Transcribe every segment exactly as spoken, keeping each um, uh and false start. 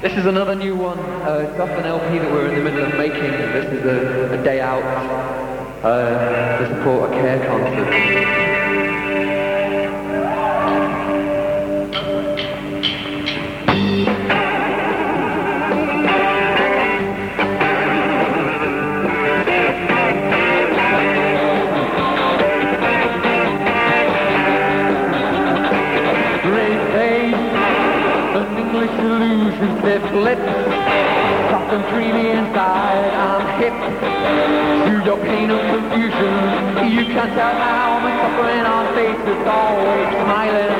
This is another new one. Uh, it's off an L P that we're in the middle of making. This is a, a day out uh, to support a care concert. Illusions that flip, soft and creamy inside, I'm hip to your pain and confusion. You can't tell how my suffering on face is always smiling.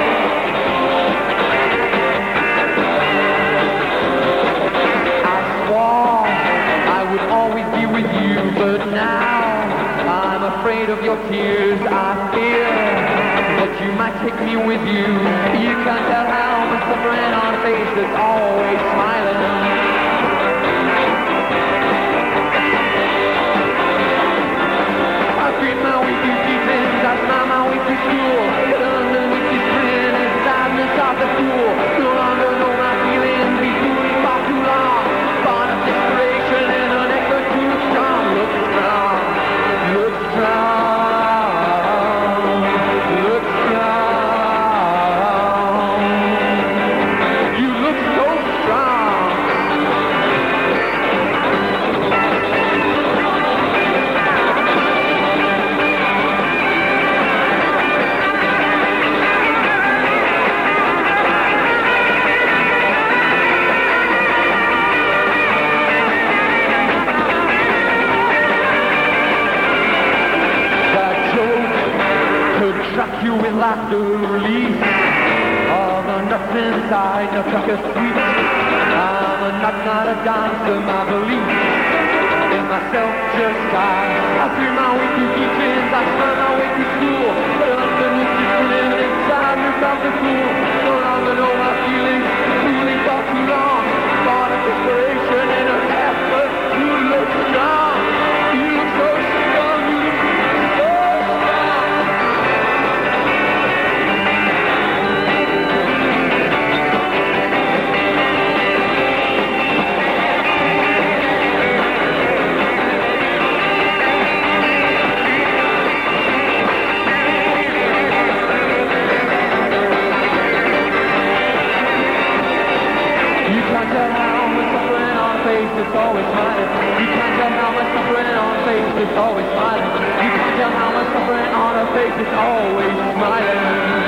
I swore I would always be with you, but now I'm afraid of your tears. I fear that you might take me with you. You can't tell how my suffering on a face that's always smiling. I feed my way through deep-ends, I smile my way through school, but underneath this grin is the sadness of the fool. No longer know my feelings, be fooling far too long. Born of desperation and an echo too strong. Look strong, look strong. Track you with laughter, release all the nuts inside, no sucker sweet. I'm a nut, not a dancer, my belief in myself just died. I feel my way through teachings, I smile my way through school, but underneath this grin inside me felt the cool. No longer know my feelings, feeling far too long. Thought of desperation in an effort to look strong. You look so strong, you look so it's always smiling. You can't tell how much suffering on her face, it's always smiling. You can't tell how much suffering on her face, it's always smiling.